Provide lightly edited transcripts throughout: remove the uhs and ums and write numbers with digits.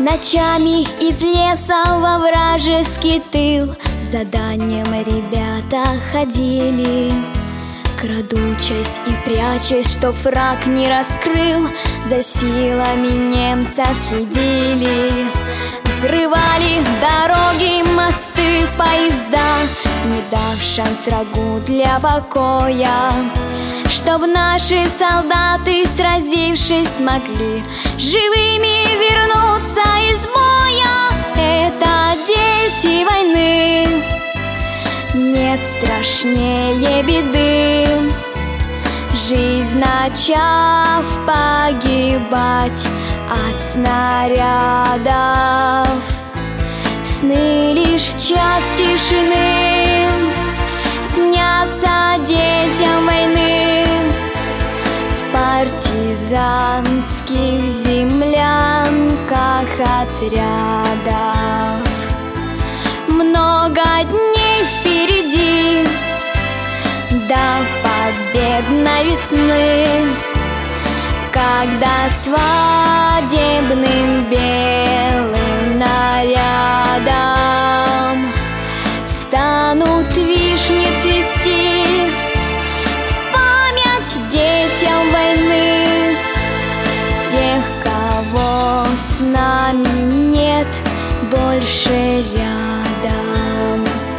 Ночами из леса во вражеский тыл заданием ребята ходили, крадучись и прячась, чтоб враг не раскрыл, за силами немца следили. Взрывали дороги, мосты, поезда, не дав шанс врагу для покоя, чтоб наши солдаты, сразившись, смогли живыми вернуться из боя. Это дети войны, нет страшнее беды, жизнь начав погибать от снарядов. Сны лишь в час тишины снятся детям войны в партизанских землянках отрядов. Много дней впереди до победной весны, когда свадебным белым нарядом станут вишни цвести в память детям войны, тех, кого с нами нет больше рядом.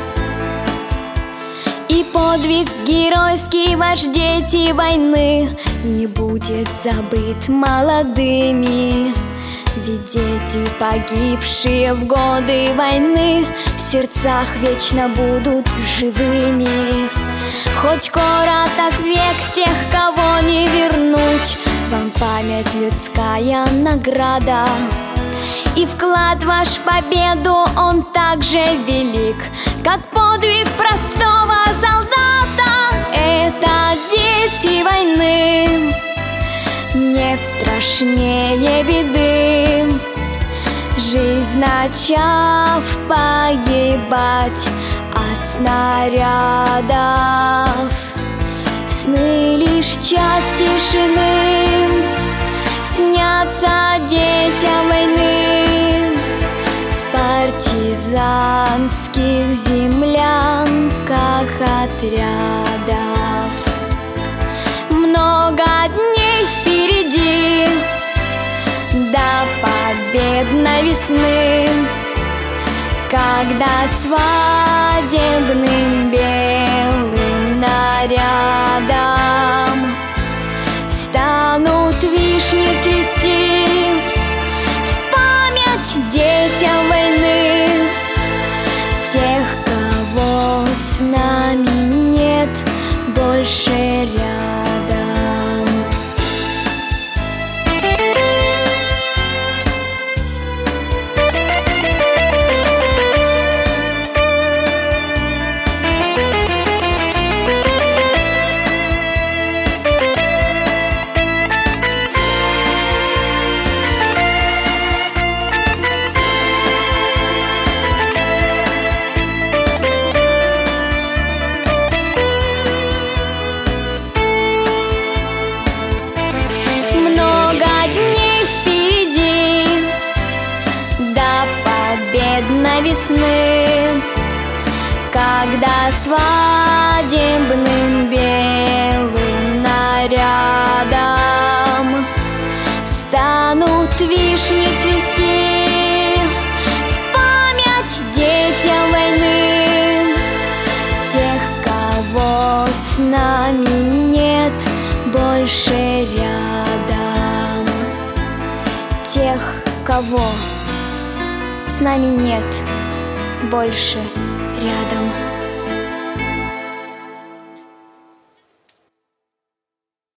И подвиг геройский ваш, дети войны, не будет забыт молодыми. Ведь дети, погибшие в годы войны, в сердцах вечно будут живыми. Хоть короток век, тех, кого не вернуть, вам память людская награда. И вклад ваш в победу, он так же велик, как подвиг простого солдата. Это дети войны, нет страшнее беды, жизнь начав погибать от снарядов. Сны лишь в час тишины снятся детям войны в партизанских землянках отрядов. Много дней впереди до победной весны, когда свадебным белым нарядом станут вишни цвести в память детям войны, тех, кого с нами нет больше рядом. Весны, когда свадебным белым нарядом станут вишни цвести в память детям войны, тех, кого с нами нет больше рядом, тех, кого с нами нет больше рядом.